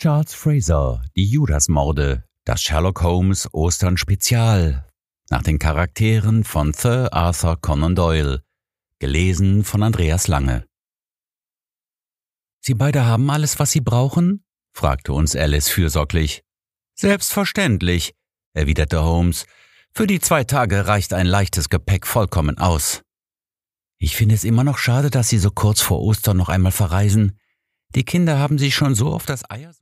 Charles Fraser, die Judasmorde, das Sherlock Holmes Ostern Spezial, nach den Charakteren von Sir Arthur Conan Doyle, gelesen von Andreas Lange. »Sie beide haben alles, was Sie brauchen?« fragte uns Alice fürsorglich. »Selbstverständlich«, erwiderte Holmes. »Für die 2 Tage reicht ein leichtes Gepäck vollkommen aus.« »Ich finde es immer noch schade, dass Sie so kurz vor Ostern noch einmal verreisen. Die Kinder haben sich schon so auf das Eier